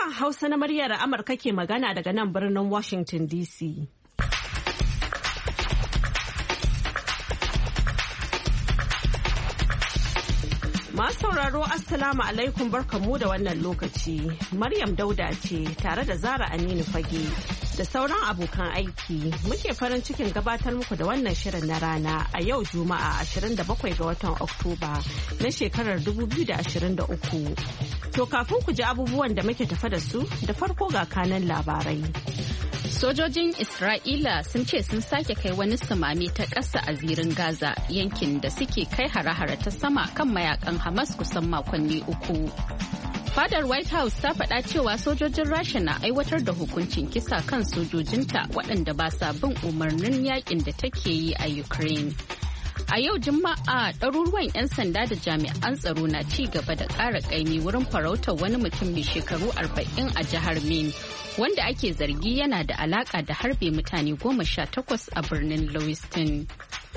Sashen Hausa na muryar Amurka ke magana daga nan birnin Washington DC. Masu sauraro Assalamu alaikum barkamu da wannan lokaci. Maryam Dauda ce tare da Zara Aminu Fage da sauran abokan aiki muke farin cikin gabatar muku da wannan shirin na rana a yau Juma'a 27 ga watan Oktoba na shekarar 2023. To kafin ku ji abubuwan da muke tafa da su da farko ga kanan labarai. Sojojin Isra'ila sun ce sun sake kai wani samami ta ƙasa a zirin Gaza yankin da suke kai hare-hare ta sama kan mayakan Hamas kusan makonni uku. Fadar White House ta faɗa cewa sojojin Rasha na aiwatar da hukuncin kisa kan sojojinta waɗanda ba sa bin umarnin yakin da take yi a Ukraine. A yau Juma'a ɗaruruwan 'yan sanda da jami'an tsaro na ci gaba da ƙara ƙaimi wurin farautar wani mutum mai shekaru 40 a jihar Maine wanda ake zargi yana da alaƙa da harbe mutane 18 a birnin Lewiston.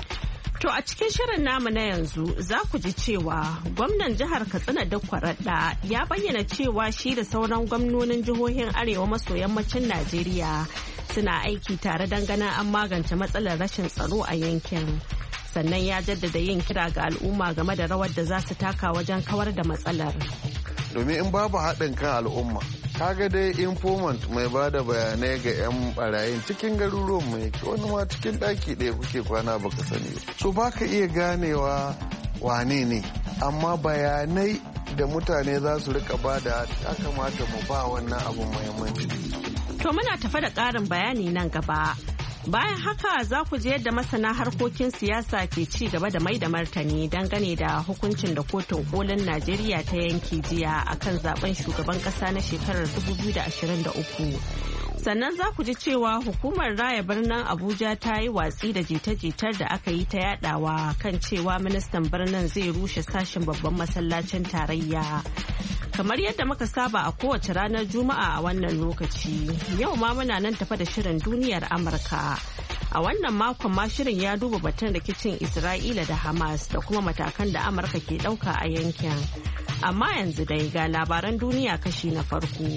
To a cikin shirin namu na yanzu za ku ji cewa gwamnan jihar Katsina Dikko Radda ya bayyana cewa shi da sauran gwamnonin jihohin arewa maso yammacin Najeriya suna aiki tare don ganin an magance matsalar rashin tsaro a yankin. Sannan ya jaddada yin kira ga al'umma game da rawar da za su taka wajen kawar da matsalar. Domin in babu haɗin kan al'umma, kaga dai informant mai ba da bayanai ga 'yan barayin cikin garuruwan mai wani ma cikin ɗaki ɗaya kuke kwana baka sani. So baka iya ganewa wane ne, amma bayanai da mutane za su rika bada ya kamata mu ba wannan abun muhimmanci. To muna tafa da ƙarin bayani nan gaba. Bayan haka za ku je yadda masana harkokin siyasa ke ci gaba da mai da martani dangane da hukuncin da kotun kolin Najeriya ta yanke jiya akan zaben shugaban kasa na shekarar 2023. Sannan za ku ji cewa hukumar raya birnin Abuja ta yi watsi da jita-jitar da aka yi ta yadawa kan cewa ministan birnin zai rushe sashen babban masallacin tarayya. Kamar yadda muka saba a kowace ranar Juma'a a wannan lokaci, yau ma muna nan tafa da shirin duniyar Amurka. A wannan makon ma shirin ya duba batun rikicin Isra'ila da Hamas da kuma matakan da Amurka ke ɗauka a yankin. Amma yanzu dai ga labaran duniya kashi na farko.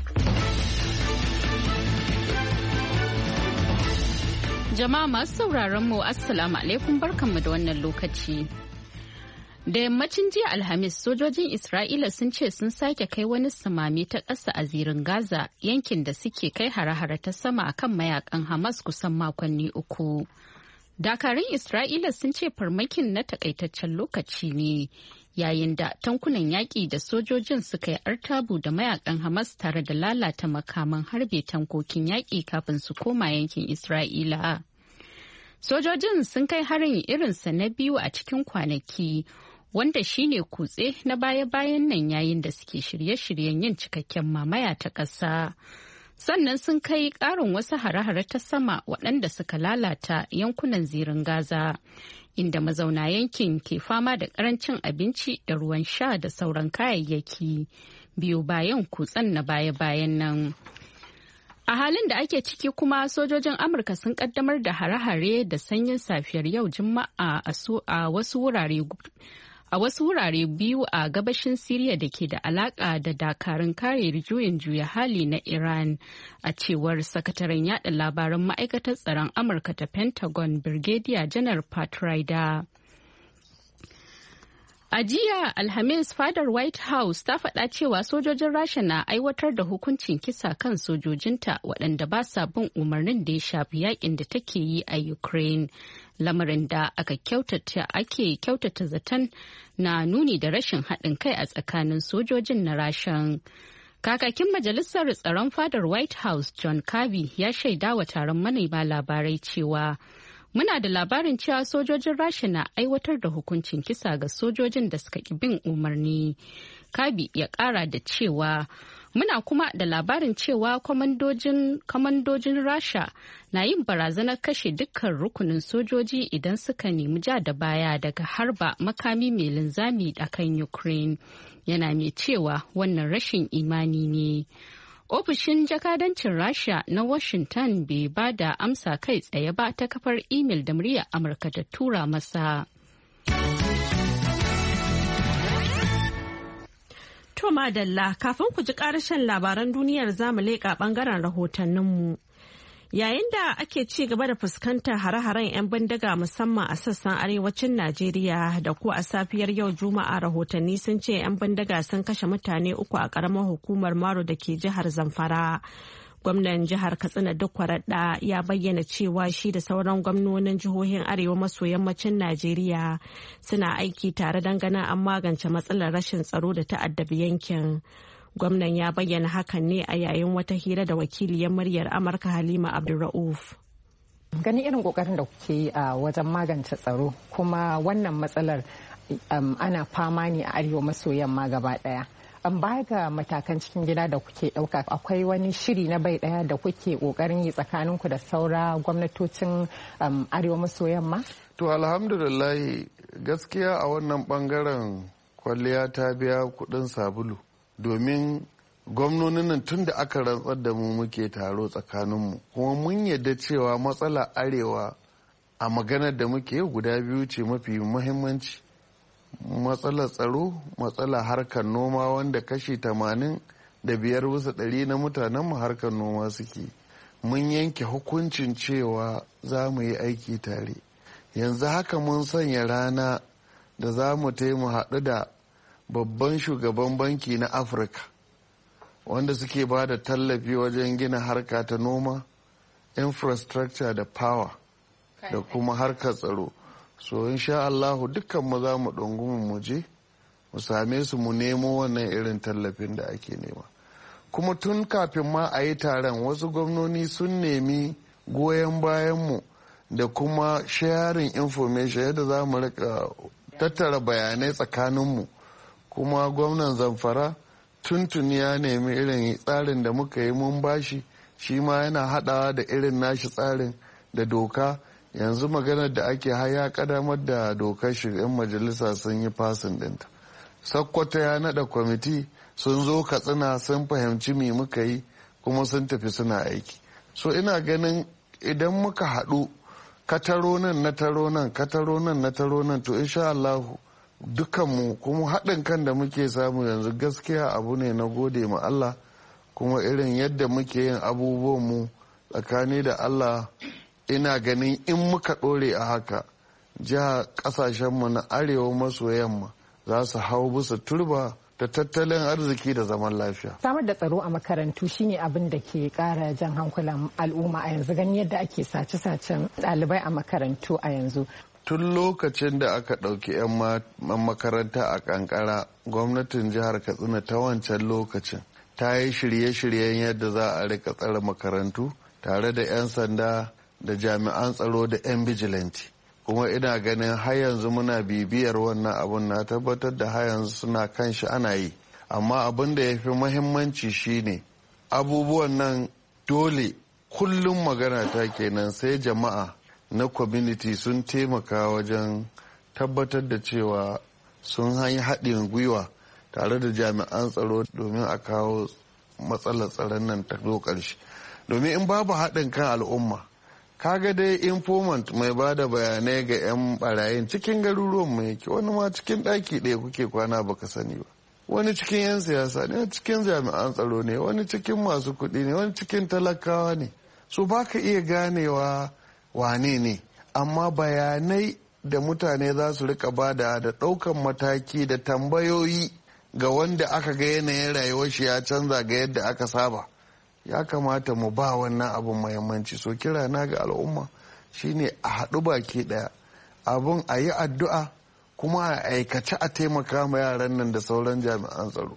Jama'a masu sauraron mu Assalamu alaikum barkanmu da wannan lokaci. Da yammacin jiya Alhamis sojojin Isra'ila sun ce sun sake kai wani samami ta ƙasa a zirin Gaza yankin da suke kai hare-hare ta sama akan mayakan Hamas kusan makonni uku. Dakarun Isra'ila sun ce farmakin na takaitaccen lokaci ne yayin da tankunan yaƙi da sojojin suka yi artabu da mayakan Hamas tare da lalata makaman harbe tankokin yaƙi kafin su koma yankin Isra'ila. Sojojin sun kai harin irinsa na biyu a cikin kwanaki. Wanda shine kutse na baya-bayan nan yayin da suke shirye-shiryen yin cikakken mamaya ta ƙasa. Sannan sun kai ƙarin wasu hare-hare ta sama waɗanda suka lalata yankunan zirin Gaza, inda mazauna yankin ke fama da ƙarancin abinci da ruwan sha da sauran kayayyaki, biyu bayan kutsen na baya-bayan nan. A halin da ake ciki kuma sojojin Amurka sun ƙaddamar da hare-hare da sanyin safiyar yau Juma'a a wasu wurare biyu a gabashin Siriya da ke da alaka da dakarun kare juyin juya hali na Iran, a cewar sakataren yada labaran ma'aikatar tsaron Amurka ta Pentagon Brigadier Janar Pat Ryder. A jiya Alhamis fadar White House ta faɗa cewa sojojin Rasha na aiwatar da hukuncin kisa kan sojojinta waɗanda ba sa bin umarnin da ya shafi yakin da take yi a Ukraine. Lamarin da ake kyautata zaton na nuni da rashin haɗin kai a tsakanin sojojin na Rashan. Kakakin Majalisar Tsaron Fadar White House John Kirby ya shaida wa taron manema labarai cewa muna da labarin cewa sojojin Rasha na aiwatar da hukuncin kisa ga sojojin da suka ƙi bin umarni. Kirby ya ƙara da cewa muna kuma da labarin cewa kwamandojin Rasha na yin barazanar kashe dukkan rukunin sojoji idan suka nemi ja da baya daga harba makami mai linzami a kan Ukraine. Yana mai cewa wannan rashin imani ne. Ofishin jakadancin Rasha na Washington bai ba da amsa kai tsaye ba ta kafar imel da muryar Amurka ta tura masa. To madalla kafin ku ji ƙarashin labaran duniyar zamu leƙa ɓangaren rahotanninmu. Yayin da ake ci gaba da fuskantar hare-haren 'yan bindiga musamman a sassan arewacin Najeriya da ko a safiyar yau Juma'a rahotanni sun ce 'yan bindiga sun kashe mutane 3 a ƙaramar hukumar Maro da ke jihar Zamfara. Gwamnan jihar Katsina Dikko Radda ya bayyana cewa shi da sauran gwamnonin jihohin arewa maso yammacin Najeriya suna aiki tare don ganin an magance matsalar rashin tsaro da ta'addabi yankin. Gwamnan ya bayyana hakan ne a yayin wata hira da wakiliyar muryar Amurka Halima Abdulra'uf. Ganin irin kokarin da kuke yi a wajen magance tsaro kuma wannan matsalar ana fama ne a arewa maso yamma gaba daya. An baya ga matakan cikin gida da kuke ɗauka akwai wani shiri na bai ɗaya da kuke ƙoƙarin yi tsakaninku da saura gwamnatocin arewa maso yamma? To alhamdulillah gaskiya a wannan bangaren kwalliya ta biya kuɗin sabulu domin gwamnonin nan tun da aka rantsar da mu muke taro tsakaninmu kuma mun yadda cewa matsala arewa a maganar da muke guda biyu ce mafi muhimmanci. Matsalar tsaro, matsalar harkar noma wanda kashi 85% na mutanen mu harkar noma suke. Mun yanke hukuncin cewa za mu yi aiki tare. Yanzu haka mun sanya rana da za mu haɗu da babban shugaban banki na Afirka wanda suke ba da tallafi wajen gina harka ta noma, infrastructure da power da kuma harkar tsaro. So insha Allahu dukkan mu za mu ɗungumi mu je mu same su mu nemo wannan irin tallafin da ake nema. Kuma tun kafin ma a yi taron wasu gwamnoni sun nemi goyon bayanmu da kuma sharing information yadda za mu rika tattara bayanai tsakaninmu. Kuma gwamnan Zamfara tuntuni ya nemi irin tsarin da muka yi mun bashi, shi ma yana haɗawa da irin nashi tsarin da doka. Yanzu maganar da ake haya kadamar da dokar shirin majalisa sun yi fasin dinta. Sokoto ya nada kwamiti sun zo Katsina sun fahimci me muka yi kuma sun tafi suna aiki. So ina ganin idan muka haɗu kataro nan na taro nan kataro nan na taro nan to insha Allah dukanmu kuma haɗin kan da muke samu yanzu gaskiya abu ne na gode ma Allah kuma irin yadda muke yin abubuwanmu tsakani da Allah ina ganin in muka ɗore a haka jiha ƙasashenmu na arewa maso yamma za su hau bisa turba da tattalin arziki da zaman lafiya. Samar da tsaro a makarantu shine abin da ke ƙara jan hankulan al'umma a yanzu ganin yadda ake sace-sacen ɗalibai a makarantu a yanzu. Tun lokacin da aka ɗauki 'yan makaranta a kankara gwamnatin jihar Katsina ta wancan lokacin ta yi shirye-shiryen yadda za a rika tsare makarantu tare da 'yan sanda da jami'an tsaro da 'yan bijilanti kuma ina ganin har yanzu muna bibiyar wannan abun na tabbatar da har yanzu suna kan shi ana yi amma abin da ya fi muhimmanci shine abubuwan nan dole kullum magana ta kenan sai jama'a na community sun taimaka wajen tabbatar da cewa sun yi haɗin gwiwa tare da jami'an tsaro domin a kawo matsalar tsaron nan ta zo ƙarshe domin in babu haɗin kan al'umma kaga dai informant mai ba da bayanai ga 'yan barayin cikin garuruwan mu yake wani ma cikin ɗaki ɗaya kuke kwana baka sani ba wani cikin 'yan siyasa ne wani cikin jami'an tsaro ne wani cikin masu kuɗi ne wani cikin talakawa ne so baka iya ganewa wane ne amma bayanai da mutane za su rika bada da ɗaukan mataki da tambayoyi ga wanda aka ga yanayin rayuwar shi ya canza ga yadda aka saba ya kamata mu ba wannan abun muhimmanci so kira na ga al'umma shine a haɗu baki ɗaya abun a yi addu'a kuma a aikace a taimaka ma yaran nan da sauran jami'an tsaro.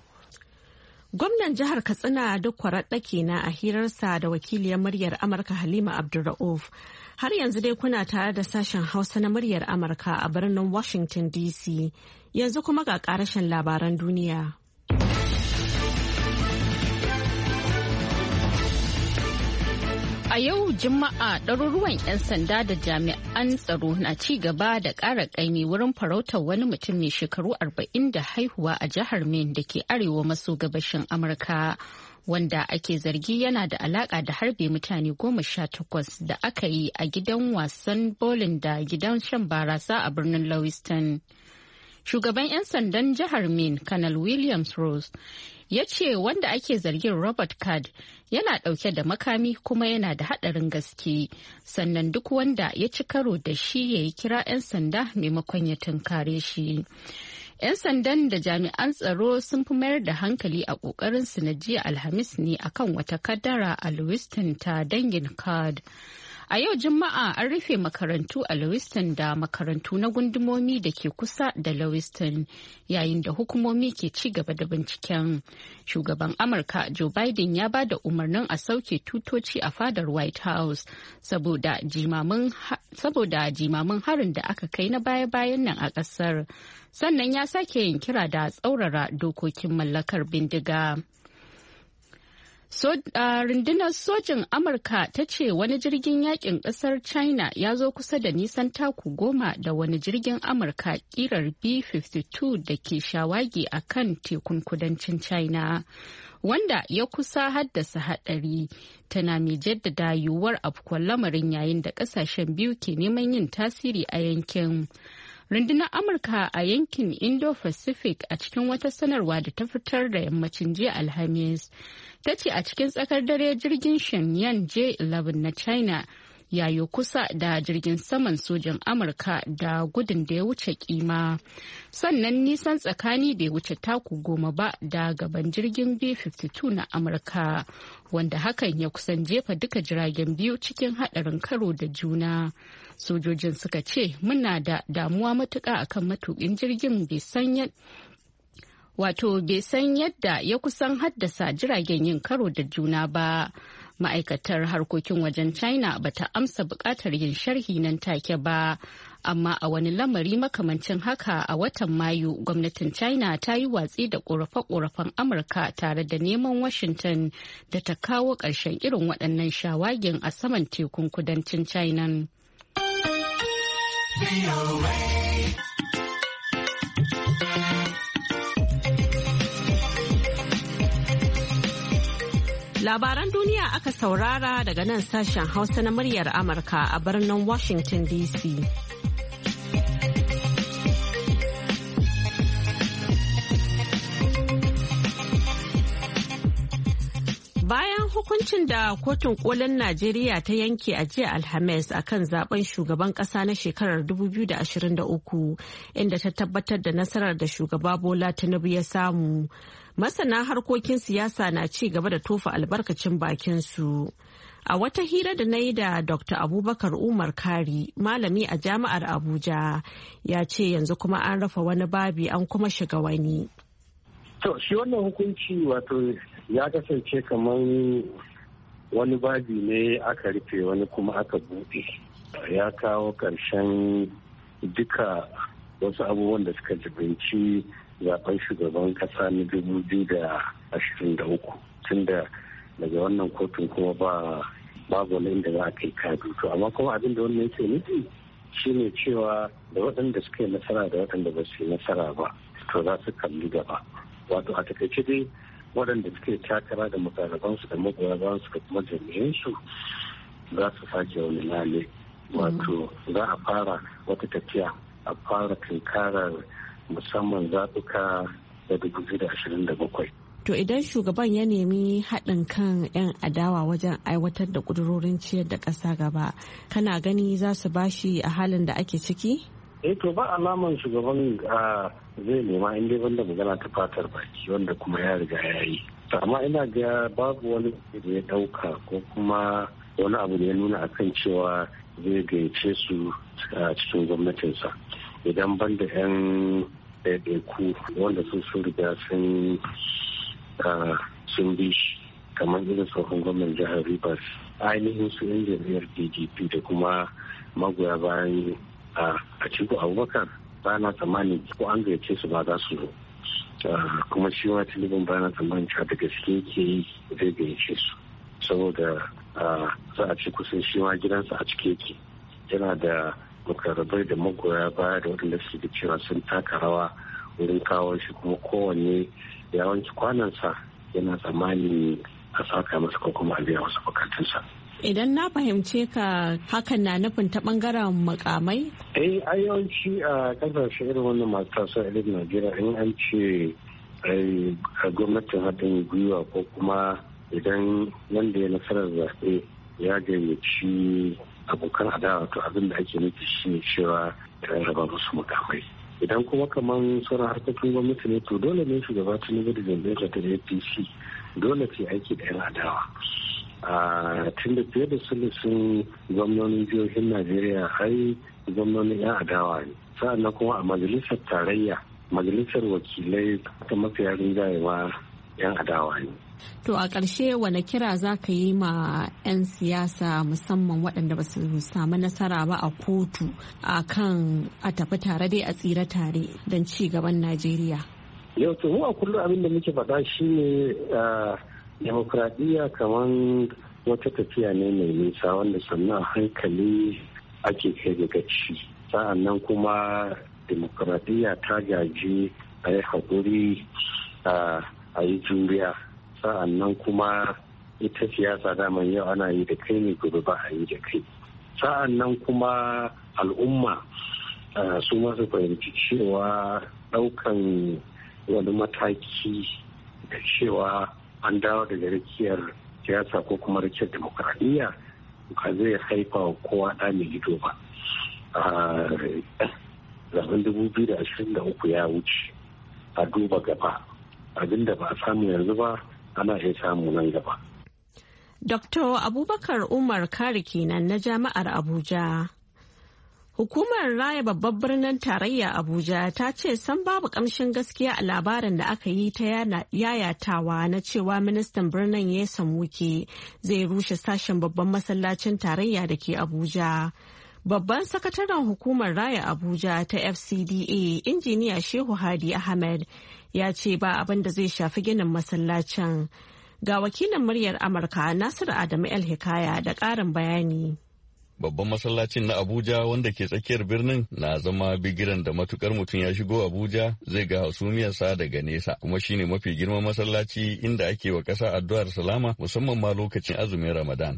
Gwamnan jihar Katsina Dikko Radda kenan a hirarsa da wakiliyar muryar Amurka Halima Abdulra'uf. Har yanzu dai kuna tare da sashen Hausa na muryar Amurka a birnin Washington DC. Yanzu kuma ga ƙarashin labaran duniya. A yau Juma'a ɗaruruwan 'yan sanda da jami'an tsaro na ci gaba da ƙara ƙaimi wurin farautar wani mutum mai shekaru 40 da haihuwa a jihar Maine da ke arewa maso gabashin Amurka wanda ake zargi yana da alaƙa da harbe mutane 18 da aka yi a gidan wasan bowling da gidan shan barasa a birnin Lewiston. Shugaban 'yan sandan jihar Maine, Colonel Williams Rose, ya ce wanda ake zargin Robert Card yana ɗauke da makami kuma yana da haɗarin gaske, sannan duk wanda ya ci karo da shi ya yi kira 'yan sanda maimakon ya tunkare shi. 'Yan sandan da jami'an tsaro sun fi mayar da hankali a ƙoƙarinsu na jiya Alhamis ne akan wata kadara a Lewiston ta dangin Card. A yau Juma'a an rufe makarantu a Lewiston da makarantu na gundumomi da ke kusa da Lewiston yayin da hukumomi ke ci gaba da binciken. Shugaban Amurka Joe Biden ya ba da umarnin a sauke tutoci a fadar White House saboda jimamin harin da aka kai na baya-bayan nan a ƙasar. Sannan ya sake yin kira da tsaurara dokokin mallakar bindiga. Rundunar sojin Amurka ta ce wani jirgin yakin kasar China ya zo kusa da nisan taku 10 da wani jirgin Amurka kirar B-52 da ke shawagi a kan tekun kudancin China, wanda ya kusa haddasa haɗari, tana mai jaddada yiwuwar afkuwar lamarin yayin da ƙasashen biyu ke neman yin tasiri a yankin. Rundunar Amurka a yankin Indo-Pacific a cikin wata sanarwa da ta fitar da yammacin jiya Alhamis ta ce a cikin tsakar dare jirgin Shenyang J-11 na China yayo kusa da jirgin saman sojan Amurka da gudun da ya wuce kima. Sannan nisan tsakani bai wuce taku 10 ba da gaban jirgin B-52 na Amurka, wanda hakan ya kusan jefa duka jiragen biyu cikin haɗarin karo da juna. Sojojin suka ce muna da damuwa matuƙa akan matuƙin jirgin bai san yadda ya kusan haddasa jiragen yin karo da juna ba. Ma'aikatar harkokin wajen China bata amsa buƙatar yin sharhi nan take ba, amma a wani lamari makamancin haka a watan Mayu gwamnatin China ta yi watsi da ƙorafe-ƙorafen Amurka tare da neman Washington da ta kawo ƙarshen irin waɗannan shawagin a saman tekun kudancin China. Labaran duniya aka saurara daga nan sashen Hausa na muryar Amurka a birnin Washington DC. Bayan hukuncin da kotun kolin Najeriya ta yanke a jiya Alhamis akan zaben shugaban kasa na shekarar 2023 inda ta tabbatar da nasarar da shugaba Bola Tinubu ya samu, masana harkokin siyasa na ci gaba da tofa albarkacin bakinsu. A wata hira da na yi da Dr. Abubakar Umar Kari, malami a jami'ar Abuja, ya ce yanzu kuma an rafa wani babi an kuma shiga wani. To, shi wannan hukunci wato ya kasance kamar wani babi ne aka rufe wani kuma aka buɗe. Ya kawo ƙarshen duka wasu abubuwan da suka jibinci zaben shugaban ƙasa na 2023 tunda daga wannan kotun kuma babu wani inda za a kai kadu. To, amma kuma abin da wannan yake nufi shine cewa da waɗanda suka yi nasara da waɗanda ba su yi nasara ba, to za su kalli gaba. Wato a takaice dai waɗanda suke takara da mukarrabansu da magoyabansu da kuma jami'ansu za su sake wani lale. Wato za a fara wata tafiya a fara tunkarar musamman zaɓuka da 2027. To idan shugaban ya nemi haɗin kan 'yan adawa wajen aiwatar da ƙudurorin ciyar da ƙasa gaba, kana gani za su bashi a halin da ake ciki? To ba alaman shugaban zai nema inda banda magana ta fatar baki wanda kuma ya riga ya yi. Amma ina ga babu wani da ya dauka ko kuma wani abu da ya nuna akan cewa zai gayyace su a cikin gwamnatinsa. Idan banda 'yan ɗaiɗaiku wanda sun riga sun bi shi kamar irin tsohon gwamnan jihar Rivers, ainihin su 'yan jam'iyyar PDP da kuma magoya bayan a cikin Abubakar ba na tsammanin ko an gayyace su ba za su zo. Kuma shi ma Tinubun ba na tsammanin cewa da gaske yake yi zai gayyace su saboda za a ci kusan shi ma gidansa a cike yake, yana da mukarrabai da magoya baya da waɗanda suke da cewa sun taka rawa wurin kawo shi, kuma kowanne ya wanke kwanansa yana tsammanin a saka masa ko kuma a biya wasu bukatunsa. Idan na fahimce ka hakan na nufin ta bangaren makamai? A yawanci a kasashe irin wannan masu tasowa irin Najeriya in an ce gwamnatin haɗin gwiwa ko kuma idan wanda ya nasarar zaɓe ya gayyaci abokan adawa to abin da ake nufi shi ne cewa ya raba musu makamai. Idan kuma kamar sauran harkokin gwamnati ne to dole ne shugaba Tinubu da jam'iyyar ta APC dole ce aiki da 'yan adawa. Tun da fiye da sulusun gwamnonin jihohin Najeriya ai gwamnonin 'yan adawa ne. Sa'annan kuma a majalisar tarayya, majalisar wakilai ta mafiya rinjayewa 'yan adawa ne. To a ƙarshe wane kira za ka yi ma 'yan siyasa musamman waɗanda ba su samu nasara ba a kotu a kan a tafi tare dai a tsira tare don ci gaban Najeriya? Yau to mu a kullum abin da muke faɗa shi ne demokradiyya kamar wata tafiya ne mai nisa wanda sannan hankali ake kai ga gaci. Sa'an nan kuma demokradiyya ta gaji a yi haƙuri a yi juriya. Sa'an nan kuma ita siyasa daman yau ana yi da kai ne gobe ba a yi da kai. Sa'an nan kuma al'umma su masu fahimci cewa ɗaukan wani mataki da cewa an dawo daga rikiyar siyasa ko kuma rikiyar demokradiyya ba zai haifa wa kowa ɗa mai ido ba. Zaben 2023 ya wuce a duba gaba abinda ba a samu yanzu ba ana iya samu nan gaba. Dr. Abubakar Umar Kari kenan na Jami'ar Abuja. Hukumar Raya Babban Birnin Tarayya Abuja ta ce san babu kamshin gaskiya a labarin da aka yi ta yayatawa na cewa ministan birnin Nyesom Wike zai rushe sashen babban masallacin tarayya da ke Abuja. Babban sakataren hukumar Raya Abuja ta FCDA, Injiniya Shehu Hadi Ahmed, ya ce ba abin da zai shafi ginin masallacin. Ga wakilin muryar Amurka Nasiru Adamu El Hikaya da ƙarin bayani. Babban masallacin na Abuja wanda ke tsakiyar birnin na zama bigiran da matukar mutum ya shigo Abuja zai ga hasumiyarsa daga nesa, kuma shine mafi girman masallaci inda ake wa ƙasa addu'ar salama musamman ma lokacin azumin Ramadan.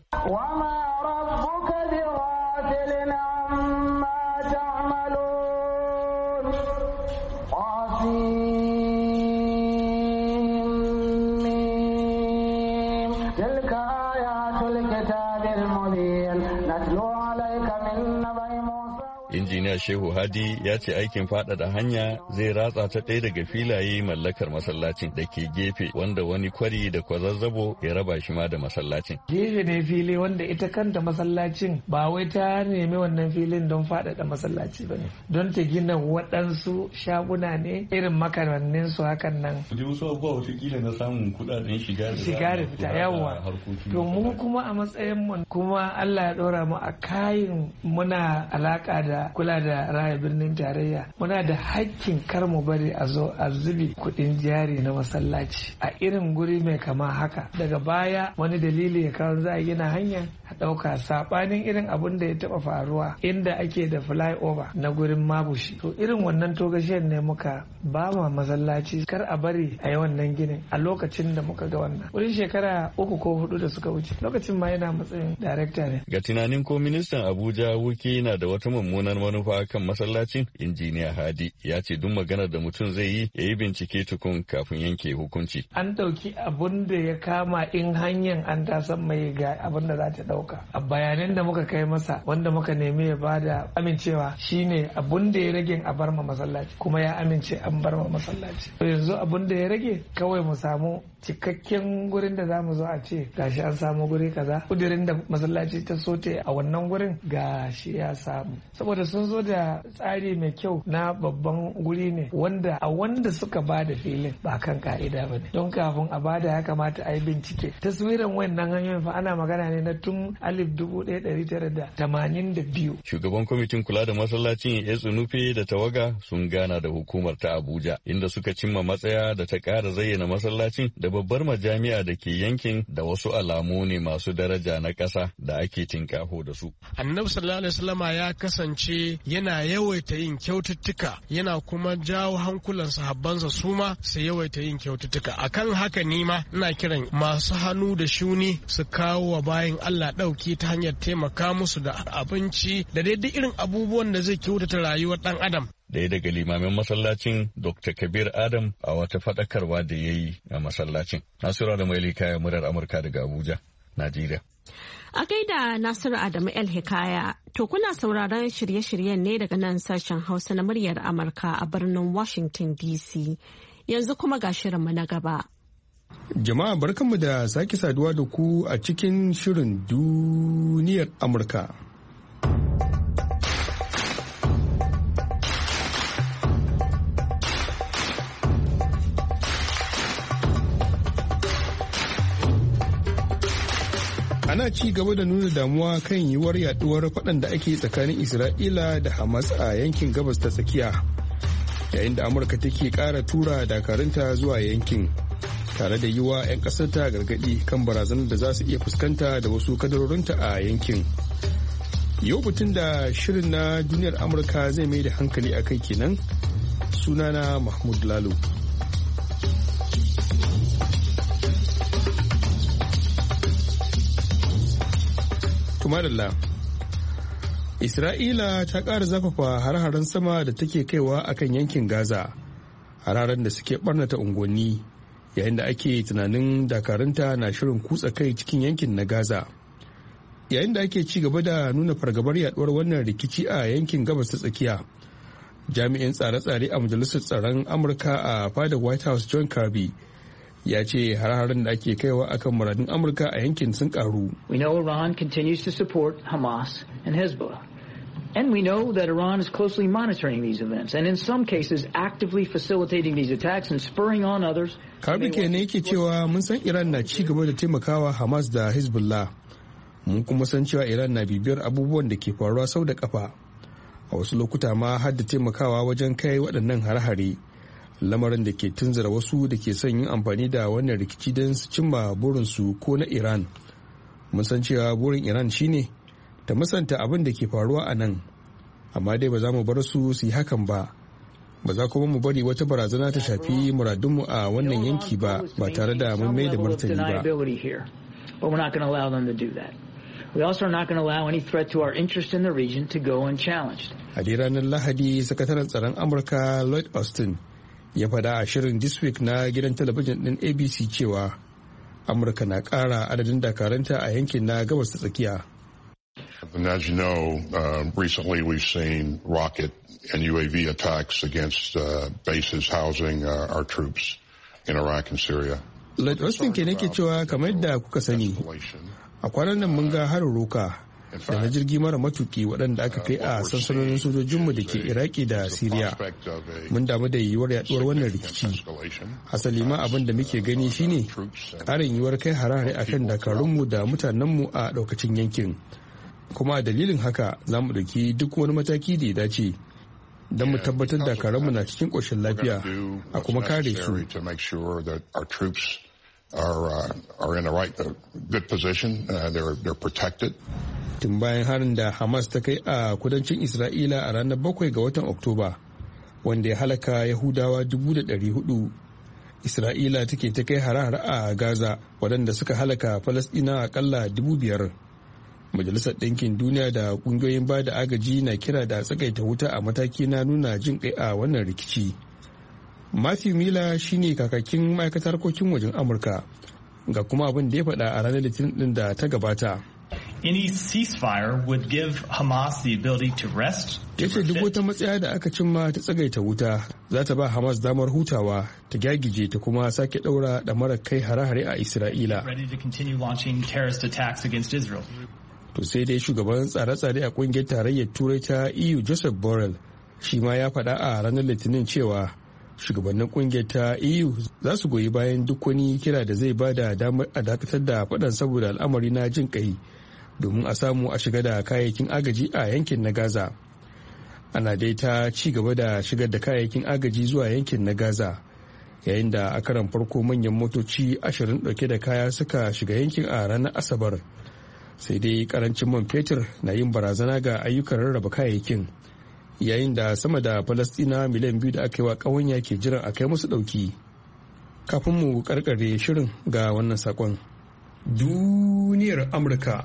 Injiniya Shehu Hadi ya ce aikin faɗaɗa hanya zai ratsa ta ɗaya daga filaye mallakar masallacin da ke gefe wanda wani kwari da kwazazzabo ya raba shi ma da masallacin. Gefe ne fili wanda ita kanta masallacin ba wai ta nemi wannan filin don faɗaɗa masallaci ba ne, don ta gina waɗansu shaguna ne irin makarannin su hakan nan. Da wasu abubuwa watakila na samun kuɗaɗen shiga da fita yawa. To mu kuma a matsayin mu kuma Allah ya ɗora mu a kayin muna alaka da kula da raya birnin tarayya, muna da hakkin kar mu bari a zo a zubi kuɗin jari na masallaci a irin guri mai kama haka daga baya wani dalili ya kawo za a gina hanya a ɗauka saɓanin irin abun da ya taɓa faruwa inda ake da flyover na gurin mabushi. To irin wannan togashiyar ne muka ba ma masallaci kar a bari a yi wannan ginin a lokacin da muka ga wannan wurin shekara 3 ko 4 da suka wuce, lokacin ma yana matsayin darekta ne. Ga tunanin ko ministan Abuja Wuke na da wata mummunar manufa kan masallacin, Injiniya Hadi ya ce duk maganar da mutum zai yi ya yi bincike tukun kafin yanke hukunci. An ɗauki abun da ya kama in hanyar an tasan mai ga abun da za ta ɗauka. A bayanan da muka kai masa wanda muka nemi ya bada amincewa shine abun da ya rage a bar ma masallaci, kuma ya amince an bar ma masallaci. Yanzu abun da ya rage kawai mu samu cikakken gurin da za mu zo a ce gashi an samu guri kaza, kudirin da masallaci ta sote a wannan gurin gashi ya samu, saboda sun zo da tsari mai kyau na babban guri ne wanda a wanda suka ba da filin ba kan ka'ida ba ne, don kafin a bada ya kamata a yi bincike. Taswiran wannan hanyoyin fa ana magana ne na tun 1982. Shugaban kwamitin kula da masallacin ya tsunufe da tawaga sun gana da hukumar ta Abuja inda suka cimma matsaya da ta ƙara zayyana masallacin da da babbar majami'a da ke yankin da wasu alamu ne masu daraja na ƙasa da ake tinkaho da su. Annabi sallallahu alaihi wasallama ya kasance yana yawaita yin kyaututtuka, yana kuma jawo hankulan sahabbansa su ma su yawaita yin kyaututtuka. Akan haka ni ma ina kiran masu hannu da shuni su kawo wa bayin Allah ɗauki ta hanyar taimaka musu da abinci da daidai irin abubuwan da zai kyautata rayuwar ɗan adam. Daya daga limamin masallacin Dr. Kabir Adam a wata faɗakarwa da ya yi a masallacin. Nasiru da Maili Kaya, murar Amurka daga Abuja, Najeriya. A gaida Nasiru Adamu El Hikaya, to kuna sauraron shirye-shiryen ne daga nan sashen Hausa na muryar Amurka a birnin Washington DC. Yanzu kuma ga shirinmu na gaba. Jama'a barkanmu da sake saduwa da ku a cikin shirin duniyar Amurka. Ana ci gaba da nuna damuwa kan yiwuwar yaduwar faɗan da ake tsakanin Isra'ila da Hamas a yankin gabas ta tsakiya, yayin da Amurka take ƙara tura dakarunta zuwa yankin, tare da yiwa 'yan ƙasarta gargaɗi kan barazanar da za su iya fuskanta da wasu kadarorinta a yankin. Yau batun da shirin na duniyar Amurka zai mai da hankali a kai kenan. Sunana Mahmud Lalo. Tumadalla. Isra'ila ta ƙara zafafa har-haren sama da take kaiwa akan yankin Gaza, har-haren da suke barnata unguwanni, yayin da ake tunanin dakarunta na shirin kutsa kai cikin yankin na Gaza. Yayin da ake ci gaba da nuna fargabar yaduwar wannan rikici a yankin gabas ta tsakiya, jami'in tsare-tsare a majalisar tsaron Amurka a fadar White House John Kirby ya ce har-harin da ake kaiwa akan muradun Amurka a yankin sun karu. We know Iran continues to support Hamas and Hezbollah. And we know that Iran is closely monitoring these events and in some cases actively facilitating these attacks and spurring on others. Kirby ke ne yake cewa mun san Iran na ci gaba da taimakawa Hamas da Hezbollah. Mun kuma san cewa Iran na bibiyar abubuwan da ke faruwa sau da kafa. A wasu lokuta ma har da taimakawa wajen kai waɗannan har-hare. Lamarin da ke tunzura wasu da ke son yin amfani da wannan rikici don su cimma burinsu ko na Iran. Mun san cewa burin Iran shine ta musanta abin da ke faruwa a nan, amma dai ba za mu bar su yi hakan ba. Ba za kuma mu bari wata barazana ta shafi muradunmu a wannan yanki ba tare da mun mai da martani ba. We also are not going to allow any threat to our interest in the region to go unchallenged. A dai ranar Lahadi, sakataren tsaron Amurka Lloyd Austin ya fada a shirin This Week na gidan talabijin din ABC cewa Amurka na ƙara adadin dakaranta a yankin na gabas ta tsakiya. And as you know, recently we've seen rocket and UAV attacks against bases housing our troops in Iraq and Syria. Lloyd Austin ke nake cewa kamar yadda kuka sani, a kwanan nan mun ga harin roka da na jirgi mara matuki waɗanda aka kai a sansanonin sojojinmu da ke Iraki da Siriya. Mun damu da yiwuwar yaduwar wannan rikici. Hasali ma abin da muke gani shine ƙarin yiwuwar kai hare-hare akan dakarunmu da mutanenmu a ɗaukacin yankin. Kuma a dalilin haka za mu ɗauki duk wani mataki da ya dace don mu tabbatar dakarunmu na cikin ƙoshin lafiya a kuma kare su. Are in the right good position. They're protected. Tun bayan harin da Hamas ta kai a kudancin Isra'ila a ranar 7 ga watan Oktoba, wanda ya halaka Yahudawa 400,000, Isra'ila take ta kai hare-hare a Gaza waɗanda suka halaka Falasɗina akalla 5,000. Majalisar Ɗinkin Duniya da ƙungiyoyin ba da agaji na kira da tsagaita wuta a mataki na nuna jin kai a wannan rikici. Matthew Miller shine kakakin ma'aikatar harkokin wajen Amurka, ga kuma abin da ya faɗa a ranar Litinin ɗin da ta gabata. Any ceasefire would give Hamas the ability to rest. Ya ce duk wata matsaya da aka cimma ta tsagaita wuta za ta ba Hamas damar hutawa, ta gyagije ta kuma sake ɗaura ɗamarar kai hare-hare a Isra'ila. Ready to continue launching terrorist attacks against Israel. To sai dai shugaban tsare-tsare a ƙungiyar tarayyar Turai ta EU Joseph Borrell shi ma ya faɗa a ranar Litinin cewa shugabannin kungiyar ta EU za su goyi bayan duk wani kira da zai ba da damar a dakatar da faɗan saboda al'amari na jin kai domin a samu a shiga da kayayyakin agaji a yankin na Gaza. Ana dai ta ci gaba da shigar da kayayyakin agaji zuwa yankin na Gaza yayin da a karan farko manyan motoci 20 dauke da kaya suka shiga yankin a ranar Asabar. Sai dai karancin man fetur na yin barazana ga ayyukan rarraba kayayyakin, yayin da sama da Falasɗinawa miliyan 2 da aka yi wa ƙawanya ke jiran a kai musu ɗauki. Kafin mu karkare shirin ga wannan sakon. Duniyar Amurka.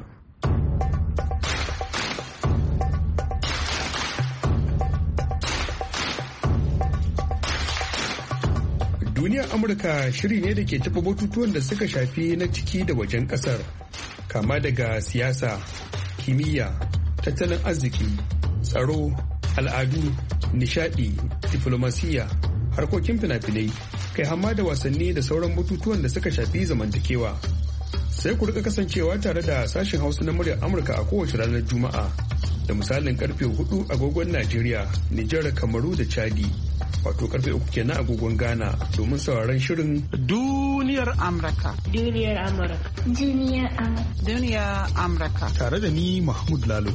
Duniyar Amurka shiri ne da ke taɓa batutuwan da suka shafi na ciki da wajen ƙasar, kama daga siyasa, kimiyya, tattalin arziki, tsaro, al'adu, nishadi, diflomasiyya, harkokin fina-finai, kai hamma da wasanni da sauran batutuwan da suka shafi zamantakewa. Sai ku rika kasancewa tare da sashen Hausa na muryar Amurka a kowace ranar Juma'a da misalin karfe 4 agogon Najeriya, Nijar, Kamaru da Chadi. Wato karfe 3 kenan agogon Ghana domin sauraron shirin Duniyar Amurka. Duniyar Amurka. Duniyar Amurka. Duniyar Amurka. Tare da ni Mahmud Lalo.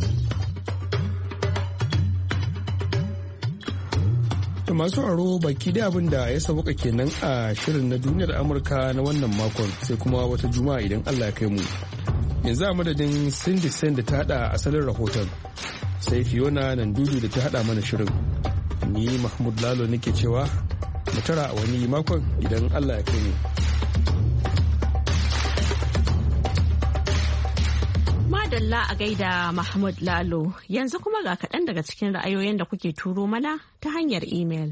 Da masu aro baki da abin da ya sauka kenan a shirin na Duniyar Amurka na wannan makon, sai kuma wata juma'a idan Allah ya kai mu. Yanzu a madadin Cindy Sen da ta hada asalin rahoton, sai Fiona Nandudu da ta hada mana shirin. Ni Mahmud Lalo nake cewa mu tara a wani makon idan Allah ya kai mu. Madalla a gaida Mahmud Lalo, yanzu kuma ga kaɗan daga cikin ra'ayoyin da kuke turo mana ta hanyar imel.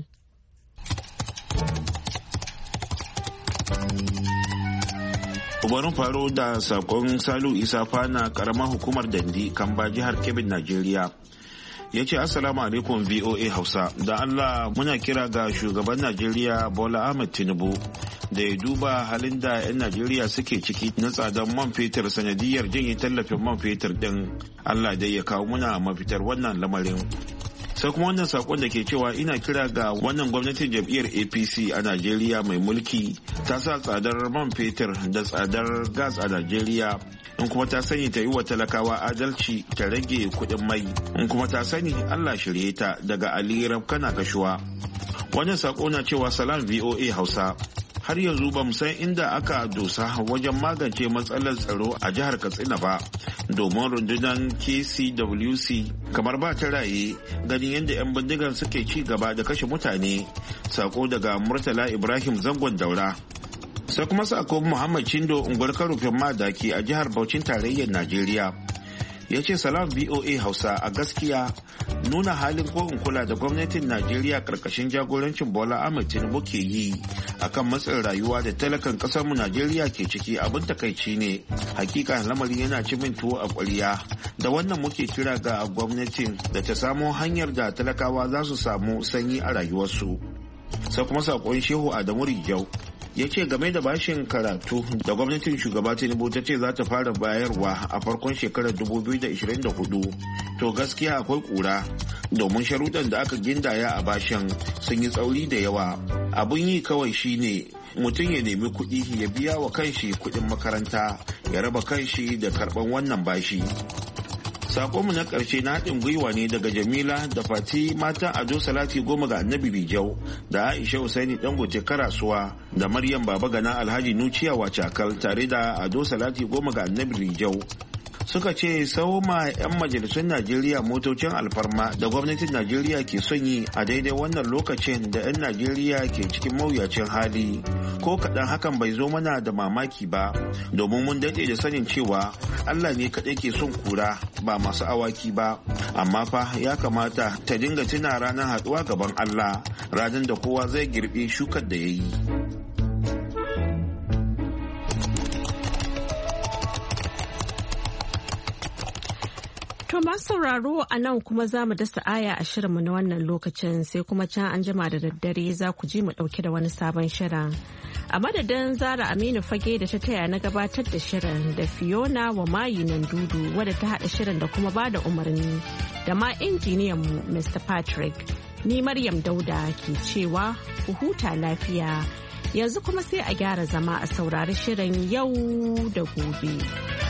Ubarin faro da sakon Salu Isa Fana karamar hukumar Dandi Kamba jihar Kebbi Najeriya. Ya ce Assalamu alaikum VOA Hausa, da Allah muna kira ga shugaban Najeriya Bola Ahmed Tinubu da ya duba halin da 'yan Najeriya suke ciki na tsadar man fetur sanadiyar janye tallafin man fetur din. Allah dai ya kawo muna mafitar wannan lamarin. Sai kuma wannan sakon da ke cewa ina kira ga wannan gwamnatin jam'iyyar APC a Najeriya mai mulki ta sa tsadar man fetur da tsadar gas a Najeriya. In kuma ta sani ta yi wa talakawa adalci ta rage kuɗin mai, in kuma ta sani Allah shirye ta, daga Ali Rabkana Gashuwa. Wannan sako na cewa salam VOA Hausa. Har yanzu ba mu san inda aka dosa wajen magance matsalar tsaro a jihar Katsina ba, domin rundunar KCWC kamar ba ta raye ganin yadda 'yan bindigar suke ci gaba da kashe mutane. Sako daga Murtala Ibrahim Zangon Daura. Sai kuma sako Muhammad Chindo unguwar karufin madaki a jihar Bauchin tarayyar Najeriya. Ya ce salam VOA Hausa, a gaskiya nuna halin ko in kula da gwamnatin Najeriya karkashin jagorancin Bola Ahmed Tinubu ke yi akan matsin rayuwa da talakan kasarmu Najeriya ke ciki abin takaici ne. Hakika lamarin yana ci min tuwo a ƙwarya. Da wannan muke kira ga gwamnatin da ta samo hanyar da talakawa za su samu sanyi a rayuwarsu. Sai kuma sakon Shehu Adamu Rijau ya ce game da bashin karatu da gwamnatin shugaba Tinubu ta ce za ta fara bayarwa a farkon shekarar 2024, to gaskiya akwai kura domin sharuɗan da aka gindaya a bashin sun yi tsauri da yawa. Abun yi kawai shine mutum ya nemi kuɗi ya biya wa kanshi kuɗin makaranta, ya raba kanshi da karɓan wannan bashi. Sakonmu na ƙarshe na haɗin gwiwa ne daga Jamila da Fati matan Ado Salati Goma ga Annabi Bijau da Aisha Usaini Dangote Karasuwa da Maryam Babagana Alhaji Nuciya Wacakal tare da Ado Salati Goma ga Annabi Bijau. Suka ce sauma 'yan majalisun Najeriya motocin alfarma da gwamnatin Najeriya ke son yi a daidai wannan lokacin da 'yan Najeriya ke cikin mawuyacin hali. Ko kaɗan hakan bai zo mana da mamaki ba, domin mun daɗe da sanin cewa Allah ne kaɗai ke son kura ba masu awaki ba. Amma fa ya kamata ta dinga tuna ranar haɗuwa gaban Allah, ranar da kowa zai girbe shukar da ya yi. To masu sauraro a nan kuma za mu dasa aya a shirinmu na wannan lokacin, sai kuma can an jima da daddare za ku ji mu ɗauke da wani sabon shirin. A madadin Zara Aminu Fage da ta taya na gabatar da shirin, da Fiona wa mayi nan dudu wadda ta haɗa shirin da kuma bada umarni, da ma injiniyanmu Mr. Patrick. Ni Maryam Dauda ke cewa ku huta lafiya. Yanzu kuma sai a gyara zama a saurari shirin yau da gobe.